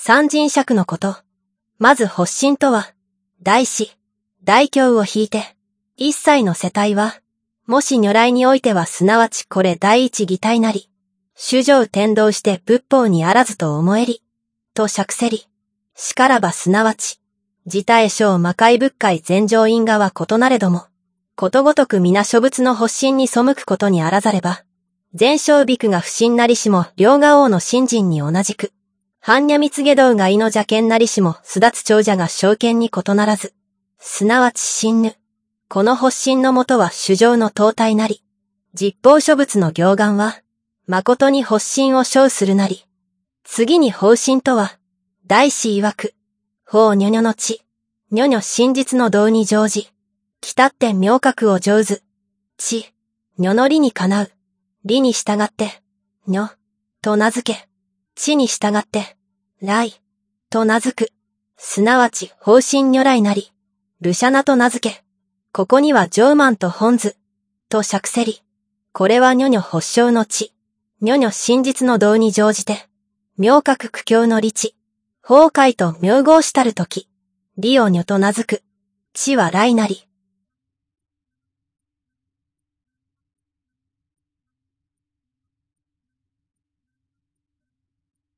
三人尺のこと。まず発心とは、大師、大教を引いて、一切の世帯は、もし如来においてはすなわちこれ第一義体なり、主上転動して仏法にあらずと思えり、と釈せり、しからばすなわち、自体小魔界仏界全上因果は異なれども、ことごとく皆諸仏の発心に背くことにあらざれば、全小ビクが不信なりしも両河王の信心に同じく、般若蜜下道が異の邪見なりしも巣立つ長者が正見に異ならず、すなわち真ぬ。この発心のもとは主上の当体なり、実法諸仏の行願は、誠に発心を称するなり。次に法心とは、大師曰く、法如如の地、如如真実の道に乗じ、来たって明覚を上ず、地、如の理にかなう、理に従って、如、と名付け、地に従って、来、と名付く、すなわち法心如来なり、ルシャナと名付け、ここには上満と本図、と釈せり、これは如如発祥の地、如如真実の道に乗じて、明覚苦境の理地、法界と名号したるとき、理を如と名付く、地は来なり、